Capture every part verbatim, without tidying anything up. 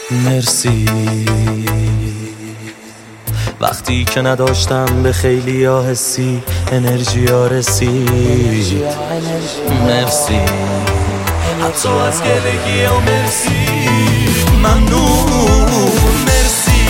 مرسی وقتی که نداشتم به خیلی ها حسی انرژی ها رسید. مرسی حتی از گلگی ها مرسی. ممنون مرسی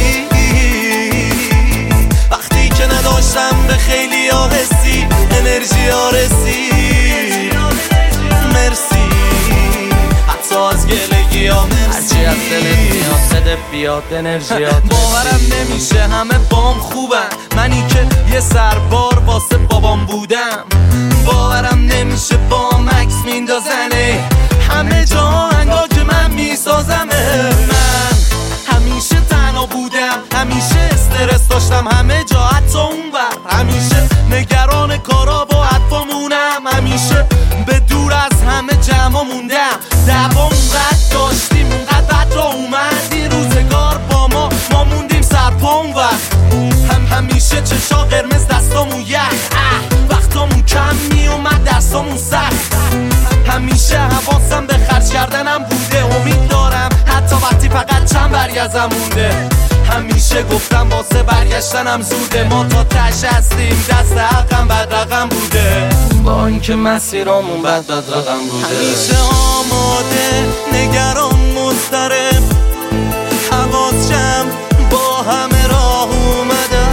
وقتی که نداشتم به خیلی ها حسی انرژی ها رسید. مرسی حتی از گلگی ها مرسی. هرچی از دلت میاد بده بیاد انرژیات. باورم نمیشه همه بام خوبن، منی که یه سربار واسه بابام بودم. باورم نمیشه بام عکس میندازنه همه جا آهنگا که من میسازمه. من همیشه تنها بودم، همیشه استرس داشتم همه جا حتی اون بر. همیشه نگران کارا و حرفامونم، همیشه به دور از همه جمع موندم. دعوا اونقدر داشتیم اونقدر بد را اومدی روزگار با ما، ما موندیم سرپا اون وقت. هم همیشه چشا قرمز دستامون یخ، وقتامون کم میومد دستامون سخت. همیشه حواسم به خرج کردنم بوده، امید دارم حتی وقتی فقط چند برگزم مونده. همیشه گفتم واسه برگشتنم زوده، ما تا تش هستیم دست حقم بد رقم بوده. با اینکه مسیرامون بد بد رقم بوده. همیشه آماده نگران مضطرب حواس جمع با همه راه اومدم.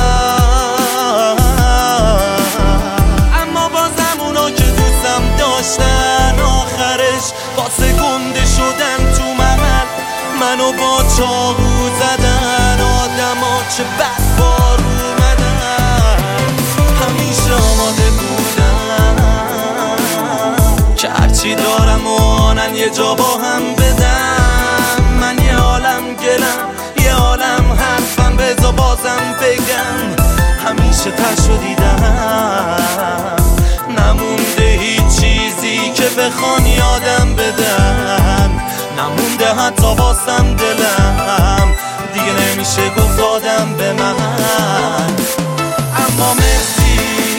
اما بازم اونا که دوستم داشتن آخرش واسه گنده شدن تو محل منو با چاقو زدن. آدم ها چه بد بار اومدن، همیشه آماده بودن که هرچی دارم و آنن یه جا با هم بدم. من یه عالم گلم یه عالم حرفم بذار بازم بگم. همیشه تشو دیدم نمونده هیچ چیزی که بخوان یادم بدن، نمونده حتی واسم دلم دیگه نمیشه گفت دادم به من. اما مرسی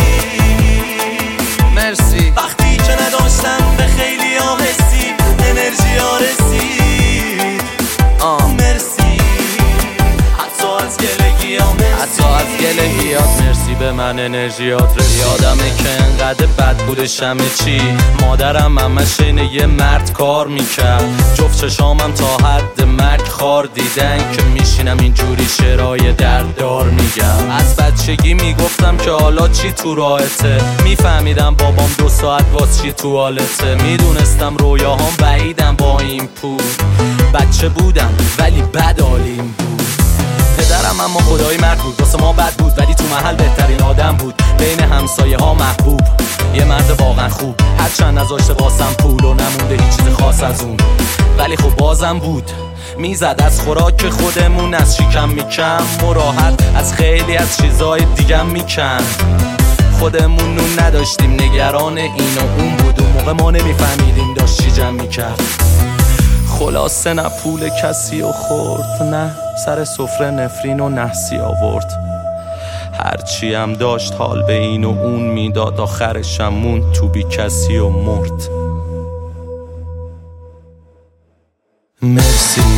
مرسی وقتی که نداشتم به خیلی ها حسی انرژی ها رسید. آه. مرسی حتی از گلگی ها مرسی. حتی از گلگیات مرسی به من انرژیات رسید. یادمه که انقدر بد بوده شمه چی، مادرم همش اینه یه مرد کار میکرد. جفت چشامم تا حد مرگ خار دیدن که میشینم اینجوری شعرهای درددار میگم. از بچگی میگفتم که حالا چی تو راهته، میفهمیدم بابام دو ساعت واس چی توالته. میدونستم رویاهام بعیدم با این پول، بچه بودم ولی بد عالیم بود. پدرم اما خدای مرد بود، واسه ما بد بود ولی تو محل بهترین آدم بود. بین همسایه ها محبوب، یه مرد واقعا خوب. هرچند نذاشته واسم پول و نمونده هیچ چیز خاص از اون، ولی خب بازم بود. میزد از خوراک خودمون از شکم میکن، مراحت از خیلی از چیزای دیگم میکن. خودمون نون نداشتیم نگران این و اون بود، اون موقع ما نمیفهمیدیم داشت چی جمع میکرد. خلاصه نه پول کسی و خورد، نه سر سفره نفرین و نحسی آورد. هرچی هم داشت حال به این و اون میداد، آخرشم موند تو بی کسی و مرد. مرسی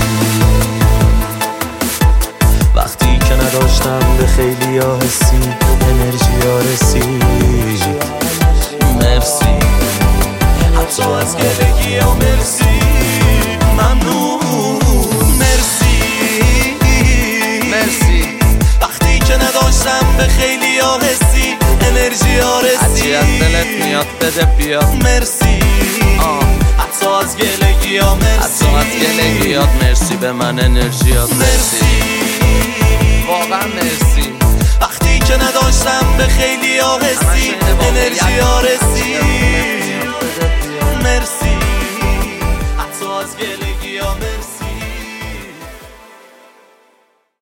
وقتی که نداشتم به خیلی ها حسی انرژی ها رسید. مرسی حتی از گلگی ها مرسی. ممنون مرسی مرسی وقتی که نداشتم به خیلی ها حسی انرژی ها رسید. هرچی از دلت میاد بده بیاد. مرسی آه. حتی از گلگی ها مرسی. حتی از گلگیات مرسی به من انرژیات مرسی. واقعا مرسی وقتی که نداشتم به خیلی ها حسی انرژی ها